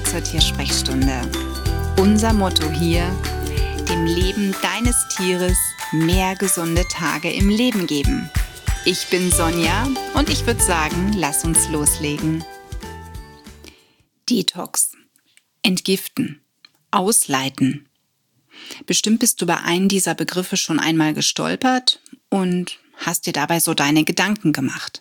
zur Tiersprechstunde. Unser Motto hier: dem Leben deines Tieres mehr gesunde Tage im Leben geben. Ich bin Sonja und ich würde sagen, lass uns loslegen. Detox, entgiften, ausleiten. Bestimmt bist du über einen dieser Begriffe schon einmal gestolpert und hast dir dabei so deine Gedanken gemacht.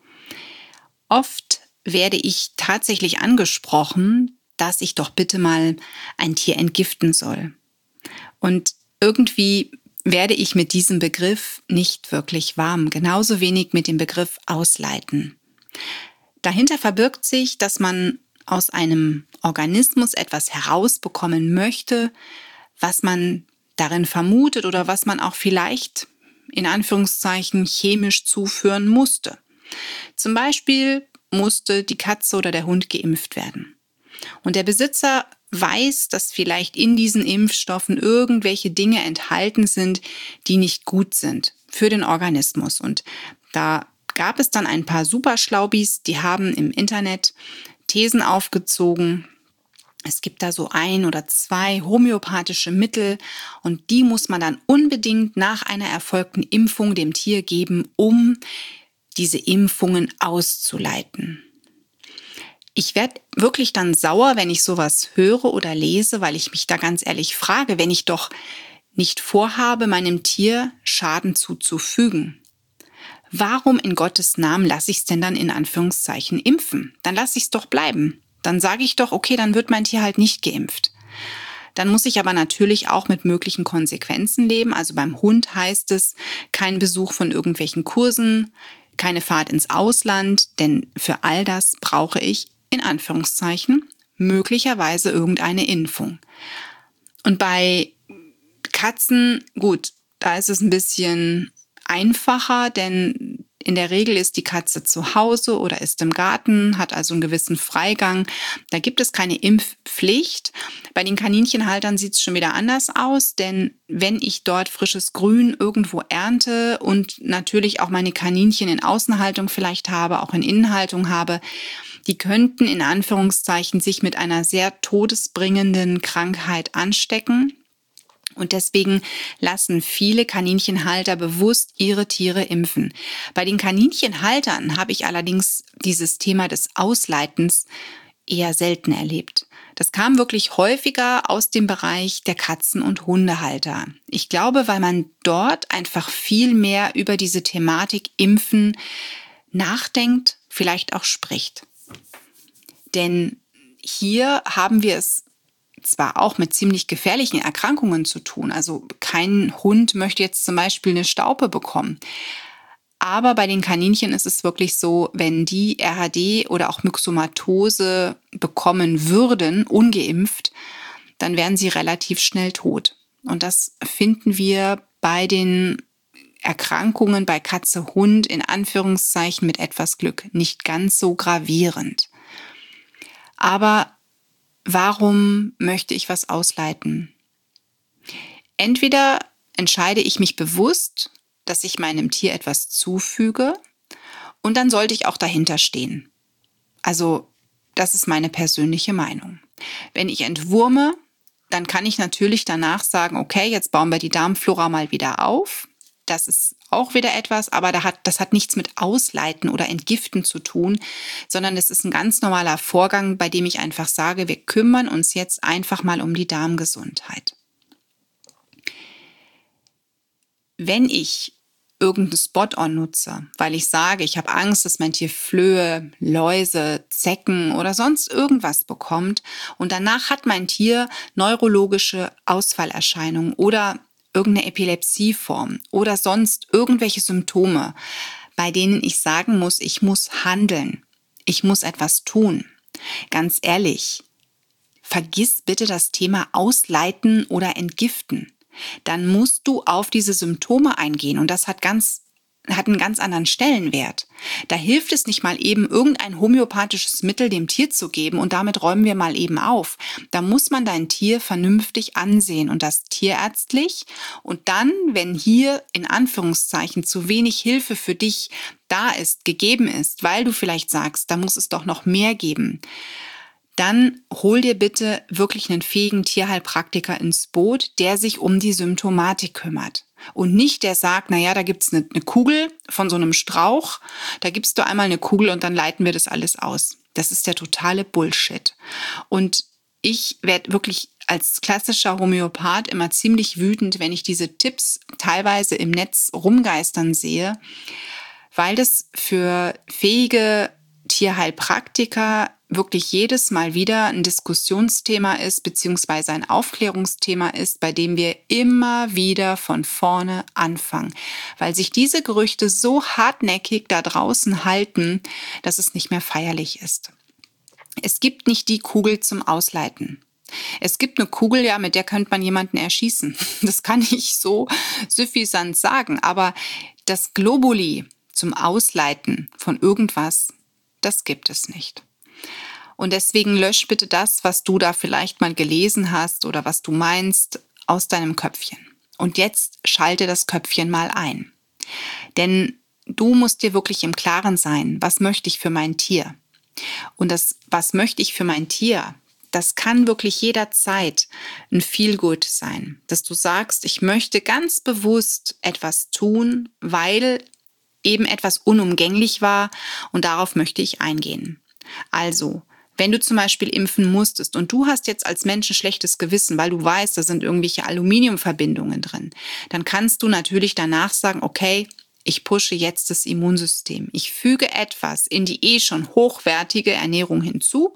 Oft werde ich tatsächlich angesprochen, dass ich doch bitte mal ein Tier entgiften soll. Und irgendwie werde ich mit diesem Begriff nicht wirklich warm, genauso wenig mit dem Begriff ausleiten. Dahinter verbirgt sich, dass man aus einem Organismus etwas herausbekommen möchte, was man darin vermutet oder was man auch vielleicht in Anführungszeichen chemisch zuführen musste. Zum Beispiel musste die Katze oder der Hund geimpft werden. Und der Besitzer weiß, dass vielleicht in diesen Impfstoffen irgendwelche Dinge enthalten sind, die nicht gut sind für den Organismus. Und da gab es dann ein paar Superschlaubis, die haben im Internet Thesen aufgezogen. Es gibt da so 1 oder 2 homöopathische Mittel und die muss man dann unbedingt nach einer erfolgten Impfung dem Tier geben, um diese Impfungen auszuleiten. Ich werde wirklich dann sauer, wenn ich sowas höre oder lese, weil ich mich da ganz ehrlich frage, wenn ich doch nicht vorhabe, meinem Tier Schaden zuzufügen. Warum in Gottes Namen lasse ich es denn dann in Anführungszeichen impfen? Dann lasse ich es doch bleiben. Dann sage ich doch, okay, dann wird mein Tier halt nicht geimpft. Dann muss ich aber natürlich auch mit möglichen Konsequenzen leben. Also beim Hund heißt es, kein Besuch von irgendwelchen Kursen, keine Fahrt ins Ausland, denn für all das brauche ich, in Anführungszeichen, möglicherweise irgendeine Impfung. Und bei Katzen, gut, da ist es ein bisschen einfacher, denn in der Regel ist die Katze zu Hause oder ist im Garten, hat also einen gewissen Freigang. Da gibt es keine Impfpflicht. Bei den Kaninchenhaltern sieht es schon wieder anders aus, denn wenn ich dort frisches Grün irgendwo ernte und natürlich auch meine Kaninchen in Außenhaltung vielleicht habe, auch in Innenhaltung habe, die könnten in Anführungszeichen sich mit einer sehr todesbringenden Krankheit anstecken. Und deswegen lassen viele Kaninchenhalter bewusst ihre Tiere impfen. Bei den Kaninchenhaltern habe ich allerdings dieses Thema des Ausleitens eher selten erlebt. Das kam wirklich häufiger aus dem Bereich der Katzen- und Hundehalter. Ich glaube, weil man dort einfach viel mehr über diese Thematik Impfen nachdenkt, vielleicht auch spricht. Denn hier haben wir es zwar auch mit ziemlich gefährlichen Erkrankungen zu tun. Also kein Hund möchte jetzt zum Beispiel eine Staupe bekommen. Aber bei den Kaninchen ist es wirklich so, wenn die RHD oder auch Myxomatose bekommen würden, ungeimpft, dann wären sie relativ schnell tot. Und das finden wir bei den Erkrankungen bei Katze, Hund in Anführungszeichen mit etwas Glück nicht ganz so gravierend. Aber warum möchte ich was ausleiten? Entweder entscheide ich mich bewusst, dass ich meinem Tier etwas zufüge und dann sollte ich auch dahinter stehen. Also das ist meine persönliche Meinung. Wenn ich entwurme, dann kann ich natürlich danach sagen, okay, jetzt bauen wir die Darmflora mal wieder auf. Das ist auch wieder etwas, aber das hat nichts mit Ausleiten oder Entgiften zu tun, sondern es ist ein ganz normaler Vorgang, bei dem ich einfach sage, wir kümmern uns jetzt einfach mal um die Darmgesundheit. Wenn ich irgendeinen Spot-on nutze, weil ich sage, ich habe Angst, dass mein Tier Flöhe, Läuse, Zecken oder sonst irgendwas bekommt und danach hat mein Tier neurologische Ausfallerscheinungen oder irgendeine Epilepsieform oder sonst irgendwelche Symptome, bei denen ich sagen muss, ich muss handeln, ich muss etwas tun. Ganz ehrlich, vergiss bitte das Thema Ausleiten oder Entgiften. Dann musst du auf diese Symptome eingehen und das hat einen ganz anderen Stellenwert. Da hilft es nicht mal eben, irgendein homöopathisches Mittel dem Tier zu geben und damit räumen wir mal eben auf. Da muss man dein Tier vernünftig ansehen und das tierärztlich. Und dann, wenn hier in Anführungszeichen zu wenig Hilfe für dich da ist, gegeben ist, weil du vielleicht sagst, da muss es doch noch mehr geben, dann hol dir bitte wirklich einen fähigen Tierheilpraktiker ins Boot, der sich um die Symptomatik kümmert. Und nicht der sagt, naja, da gibt's eine Kugel von so einem Strauch, da gibst du einmal eine Kugel und dann leiten wir das alles aus. Das ist der totale Bullshit. Und ich werde wirklich als klassischer Homöopath immer ziemlich wütend, wenn ich diese Tipps teilweise im Netz rumgeistern sehe, weil das für fähige Tierheilpraktiker wirklich jedes Mal wieder ein Diskussionsthema ist, beziehungsweise ein Aufklärungsthema ist, bei dem wir immer wieder von vorne anfangen, weil sich diese Gerüchte so hartnäckig da draußen halten, dass es nicht mehr feierlich ist. Es gibt nicht die Kugel zum Ausleiten. Es gibt eine Kugel, ja, mit der könnte man jemanden erschießen. Das kann ich so suffisant sagen, aber das Globuli zum Ausleiten von irgendwas, das gibt es nicht. Und deswegen lösch bitte das, was du da vielleicht mal gelesen hast oder was du meinst, aus deinem Köpfchen. Und jetzt schalte das Köpfchen mal ein. Denn du musst dir wirklich im Klaren sein, was möchte ich für mein Tier? Und das, was möchte ich für mein Tier, das kann wirklich jederzeit ein Feel-Good sein. Dass du sagst, ich möchte ganz bewusst etwas tun, weil eben etwas unumgänglich war und darauf möchte ich eingehen. Also, wenn du zum Beispiel impfen musstest und du hast jetzt als Mensch ein schlechtes Gewissen, weil du weißt, da sind irgendwelche Aluminiumverbindungen drin, dann kannst du natürlich danach sagen, okay, ich pushe jetzt das Immunsystem. Ich füge etwas in die schon hochwertige Ernährung hinzu,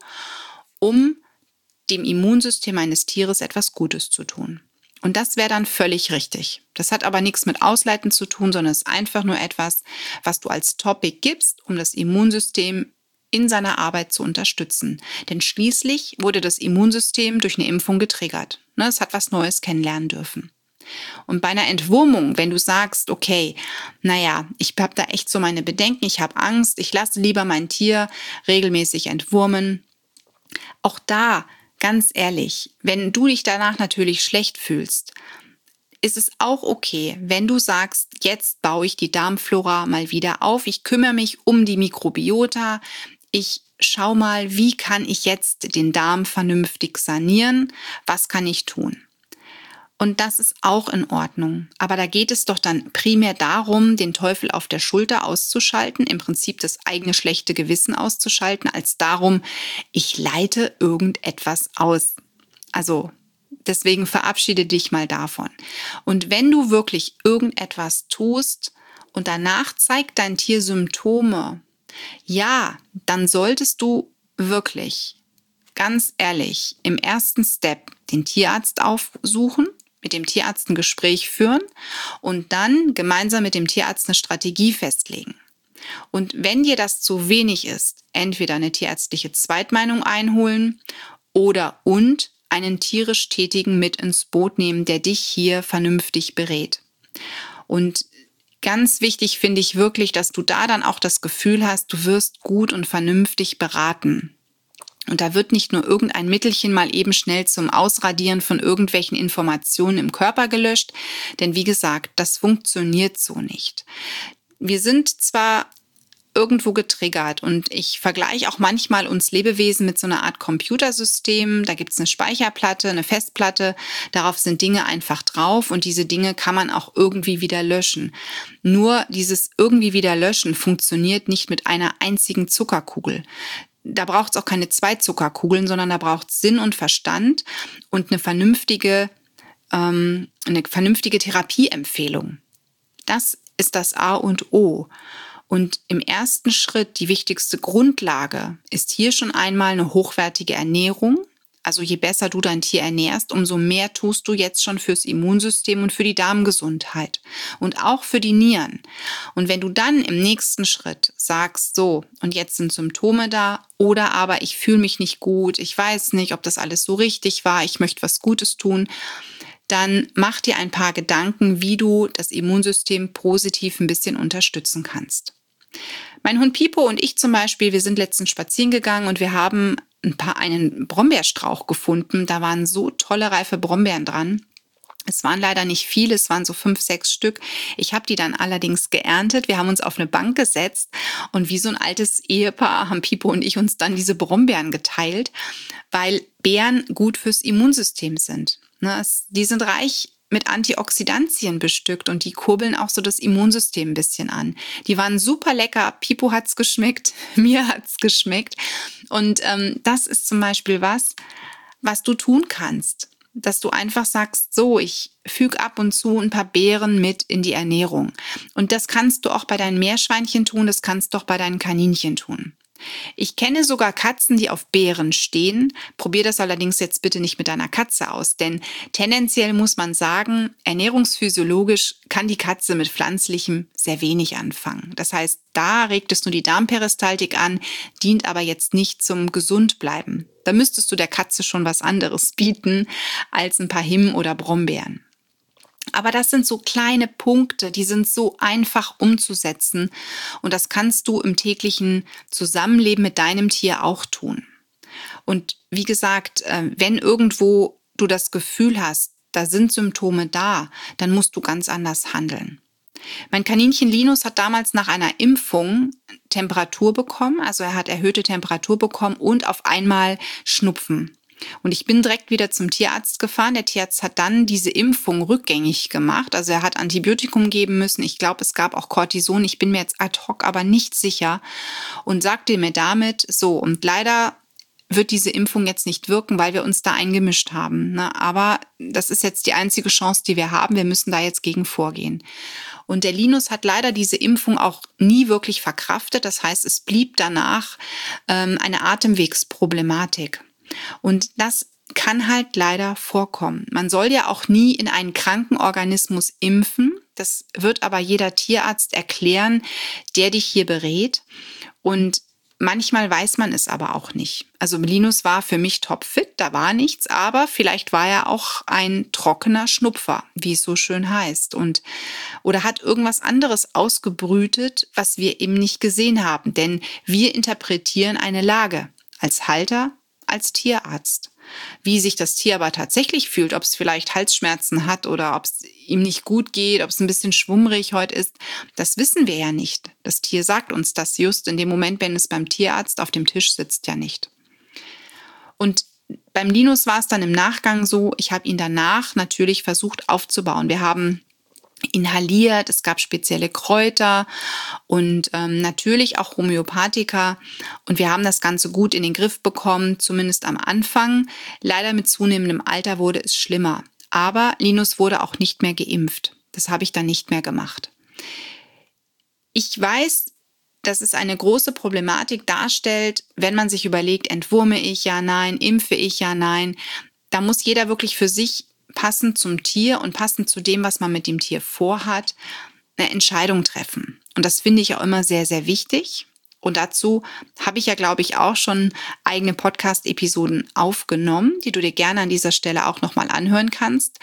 um dem Immunsystem meines Tieres etwas Gutes zu tun. Und das wäre dann völlig richtig. Das hat aber nichts mit Ausleiten zu tun, sondern es ist einfach nur etwas, was du als Topic gibst, um das Immunsystem in seiner Arbeit zu unterstützen. Denn schließlich wurde das Immunsystem durch eine Impfung getriggert. Es hat was Neues kennenlernen dürfen. Und bei einer Entwurmung, wenn du sagst, okay, naja, ich habe da echt so meine Bedenken, ich habe Angst, ich lasse lieber mein Tier regelmäßig entwurmen. Auch da, ganz ehrlich, wenn du dich danach natürlich schlecht fühlst, ist es auch okay, wenn du sagst, jetzt baue ich die Darmflora mal wieder auf, ich kümmere mich um die Mikrobiota, ich schau mal, wie kann ich jetzt den Darm vernünftig sanieren, was kann ich tun? Und das ist auch in Ordnung. Aber da geht es doch dann primär darum, den Teufel auf der Schulter auszuschalten, im Prinzip das eigene schlechte Gewissen auszuschalten, als darum, ich leite irgendetwas aus. Also deswegen verabschiede dich mal davon. Und wenn du wirklich irgendetwas tust und danach zeigt dein Tier Symptome, ja, dann solltest du wirklich, ganz ehrlich, im ersten Step den Tierarzt aufsuchen, mit dem Tierarzt ein Gespräch führen und dann gemeinsam mit dem Tierarzt eine Strategie festlegen. Und wenn dir das zu wenig ist, entweder eine tierärztliche Zweitmeinung einholen oder einen tierisch Tätigen mit ins Boot nehmen, der dich hier vernünftig berät. Und ganz wichtig finde ich wirklich, dass du da dann auch das Gefühl hast, du wirst gut und vernünftig beraten. Und da wird nicht nur irgendein Mittelchen mal eben schnell zum Ausradieren von irgendwelchen Informationen im Körper gelöscht, denn wie gesagt, das funktioniert so nicht. Wir sind zwar irgendwo getriggert und ich vergleiche auch manchmal uns Lebewesen mit so einer Art Computersystem. Da gibt es eine Speicherplatte, eine Festplatte, darauf sind Dinge einfach drauf und diese Dinge kann man auch irgendwie wieder löschen. Nur dieses irgendwie wieder löschen funktioniert nicht mit einer einzigen Zuckerkugel. Da braucht es auch keine 2 Zuckerkugeln, sondern da braucht es Sinn und Verstand und eine vernünftige Therapieempfehlung. Das ist das A und O. Und im ersten Schritt, die wichtigste Grundlage, ist hier schon einmal eine hochwertige Ernährung. Also je besser du dein Tier ernährst, umso mehr tust du jetzt schon fürs Immunsystem und für die Darmgesundheit und auch für die Nieren. Und wenn du dann im nächsten Schritt sagst, so, und jetzt sind Symptome da oder aber ich fühle mich nicht gut, ich weiß nicht, ob das alles so richtig war, ich möchte was Gutes tun, dann mach dir ein paar Gedanken, wie du das Immunsystem positiv ein bisschen unterstützen kannst. Mein Hund Pipo und ich zum Beispiel, wir sind letztens spazieren gegangen und wir haben einen Brombeerstrauch gefunden. Da waren so tolle reife Brombeeren dran. Es waren leider nicht viele, es waren so 5, 6 Stück. Ich habe die dann allerdings geerntet. Wir haben uns auf eine Bank gesetzt und wie so ein altes Ehepaar haben Pipo und ich uns dann diese Brombeeren geteilt, weil Beeren gut fürs Immunsystem sind. Die sind reich mit Antioxidantien bestückt und die kurbeln auch so das Immunsystem ein bisschen an. Die waren super lecker. Pipo hat's geschmeckt, mir hat's geschmeckt. Und das ist zum Beispiel was du tun kannst. Dass du einfach sagst, so, ich füge ab und zu ein paar Beeren mit in die Ernährung. Und das kannst du auch bei deinen Meerschweinchen tun, das kannst du auch bei deinen Kaninchen tun. Ich kenne sogar Katzen, die auf Beeren stehen. Probier das allerdings jetzt bitte nicht mit deiner Katze aus, denn tendenziell muss man sagen, ernährungsphysiologisch kann die Katze mit Pflanzlichem sehr wenig anfangen. Das heißt, da regt es nur die Darmperistaltik an, dient aber jetzt nicht zum Gesundbleiben. Da müsstest du der Katze schon was anderes bieten als ein paar Himbeeren oder Brombeeren. Aber das sind so kleine Punkte, die sind so einfach umzusetzen und das kannst du im täglichen Zusammenleben mit deinem Tier auch tun. Und wie gesagt, wenn irgendwo du das Gefühl hast, da sind Symptome da, dann musst du ganz anders handeln. Mein Kaninchen Linus hat damals nach einer Impfung Temperatur bekommen, also er hat erhöhte Temperatur bekommen und auf einmal Schnupfen. Und ich bin direkt wieder zum Tierarzt gefahren. Der Tierarzt hat dann diese Impfung rückgängig gemacht. Also er hat Antibiotikum geben müssen. Ich glaube, es gab auch Cortison. Ich bin mir jetzt ad hoc aber nicht sicher. Und sagte mir damit, so, und leider wird diese Impfung jetzt nicht wirken, weil wir uns da eingemischt haben. Ne? Aber das ist jetzt die einzige Chance, die wir haben. Wir müssen da jetzt gegen vorgehen. Und der Linus hat leider diese Impfung auch nie wirklich verkraftet. Das heißt, es blieb danach eine Atemwegsproblematik. Und das kann halt leider vorkommen. Man soll ja auch nie in einen kranken Organismus impfen. Das wird aber jeder Tierarzt erklären, der dich hier berät. Und manchmal weiß man es aber auch nicht. Also Linus war für mich topfit, da war nichts, aber vielleicht war er auch ein trockener Schnupfer, wie es so schön heißt. Oder hat irgendwas anderes ausgebrütet, was wir eben nicht gesehen haben. Denn wir interpretieren eine Lage als Halter, als Tierarzt. Wie sich das Tier aber tatsächlich fühlt, ob es vielleicht Halsschmerzen hat oder ob es ihm nicht gut geht, ob es ein bisschen schwummrig heute ist, das wissen wir ja nicht. Das Tier sagt uns das just in dem Moment, wenn es beim Tierarzt auf dem Tisch sitzt, ja nicht. Und beim Linus war es dann im Nachgang so, ich habe ihn danach natürlich versucht aufzubauen. Wir haben inhaliert, es gab spezielle Kräuter und natürlich auch Homöopathika und wir haben das Ganze gut in den Griff bekommen, zumindest am Anfang. Leider mit zunehmendem Alter wurde es schlimmer, aber Linus wurde auch nicht mehr geimpft. Das habe ich dann nicht mehr gemacht. Ich weiß, dass es eine große Problematik darstellt, wenn man sich überlegt, entwurme ich, ja, nein, impfe ich, ja, nein. Da muss jeder wirklich für sich passend zum Tier und passend zu dem, was man mit dem Tier vorhat, eine Entscheidung treffen. Und das finde ich auch immer sehr, sehr wichtig. Und dazu habe ich ja, glaube ich, auch schon eigene Podcast-Episoden aufgenommen, die du dir gerne an dieser Stelle auch nochmal anhören kannst.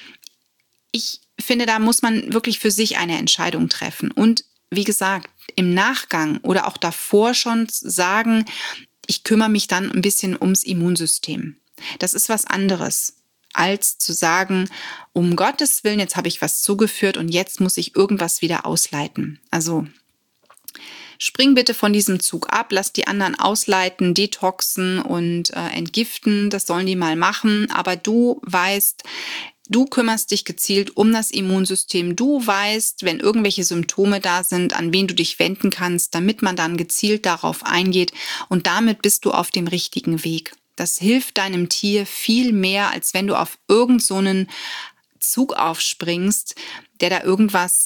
Ich finde, da muss man wirklich für sich eine Entscheidung treffen. Und wie gesagt, im Nachgang oder auch davor schon sagen, ich kümmere mich dann ein bisschen ums Immunsystem. Das ist was anderes, als zu sagen, um Gottes Willen, jetzt habe ich was zugeführt und jetzt muss ich irgendwas wieder ausleiten. Also spring bitte von diesem Zug ab, lass die anderen ausleiten, detoxen und entgiften. Das sollen die mal machen. Aber du weißt, du kümmerst dich gezielt um das Immunsystem. Du weißt, wenn irgendwelche Symptome da sind, an wen du dich wenden kannst, damit man dann gezielt darauf eingeht. Und damit bist du auf dem richtigen Weg. Das hilft deinem Tier viel mehr, als wenn du auf irgend so einen Zug aufspringst, der da irgendwas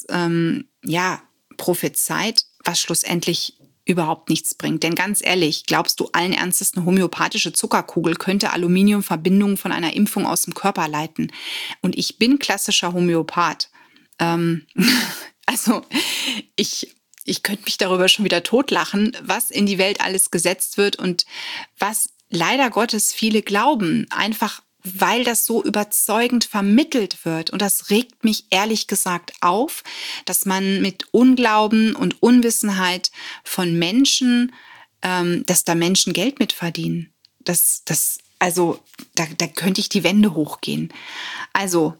prophezeit, was schlussendlich überhaupt nichts bringt. Denn ganz ehrlich, glaubst du allen Ernstes, eine homöopathische Zuckerkugel könnte Aluminiumverbindungen von einer Impfung aus dem Körper leiten? Und ich bin klassischer Homöopath. Also ich könnte mich darüber schon wieder totlachen, was in die Welt alles gesetzt wird und was leider Gottes viele glauben, einfach weil das so überzeugend vermittelt wird. Und das regt mich ehrlich gesagt auf, dass man mit Unglauben und Unwissenheit von Menschen, dass da Menschen Geld mit verdienen. Da könnte ich die Wände hochgehen. Also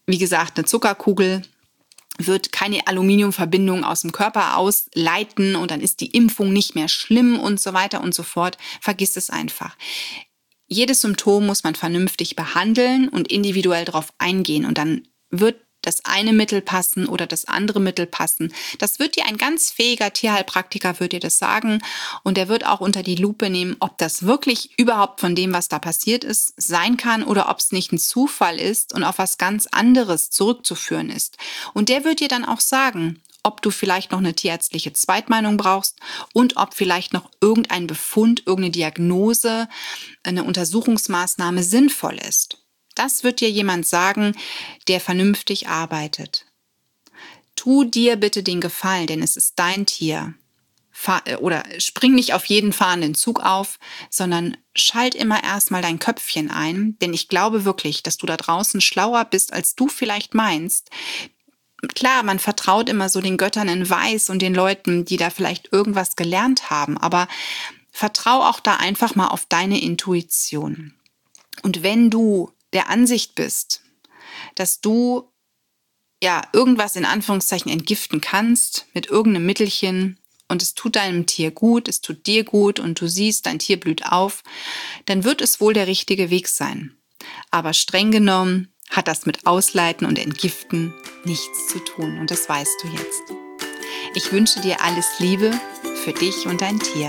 wie gesagt, eine Zuckerkugel wird keine Aluminiumverbindung aus dem Körper ausleiten und dann ist die Impfung nicht mehr schlimm und so weiter und so fort. Vergiss es einfach. Jedes Symptom muss man vernünftig behandeln und individuell darauf eingehen und dann wird das eine Mittel passen oder das andere Mittel passen. Das wird dir ein ganz fähiger Tierheilpraktiker wird dir das sagen und der wird auch unter die Lupe nehmen, ob das wirklich überhaupt von dem, was da passiert ist, sein kann oder ob es nicht ein Zufall ist und auf was ganz anderes zurückzuführen ist. Und der wird dir dann auch sagen, ob du vielleicht noch eine tierärztliche Zweitmeinung brauchst und ob vielleicht noch irgendein Befund, irgendeine Diagnose, eine Untersuchungsmaßnahme sinnvoll ist. Das wird dir jemand sagen, der vernünftig arbeitet. Tu dir bitte den Gefallen, denn es ist dein Tier. Oder spring nicht auf jeden fahrenden Zug auf, sondern schalt immer erstmal dein Köpfchen ein, denn ich glaube wirklich, dass du da draußen schlauer bist, als du vielleicht meinst. Klar, man vertraut immer so den Göttern in Weiß und den Leuten, die da vielleicht irgendwas gelernt haben, aber vertrau auch da einfach mal auf deine Intuition. Und wenn du der Ansicht bist, dass du irgendwas in Anführungszeichen entgiften kannst mit irgendeinem Mittelchen und es tut deinem Tier gut, es tut dir gut und du siehst, dein Tier blüht auf, dann wird es wohl der richtige Weg sein. Aber streng genommen hat das mit Ausleiten und Entgiften nichts zu tun und das weißt du jetzt. Ich wünsche dir alles Liebe für dich und dein Tier.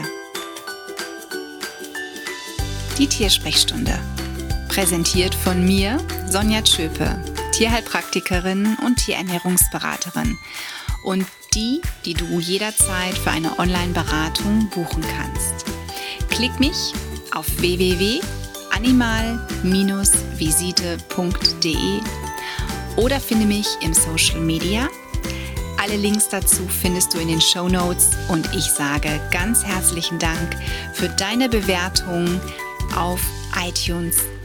Die Tiersprechstunde. Präsentiert von mir, Sonja Tschöpe, Tierheilpraktikerin und Tierernährungsberaterin und die du jederzeit für eine Online-Beratung buchen kannst. Klick mich auf www.animal-visite.de oder finde mich im Social Media. Alle Links dazu findest du in den Shownotes und ich sage ganz herzlichen Dank für deine Bewertung auf iTunes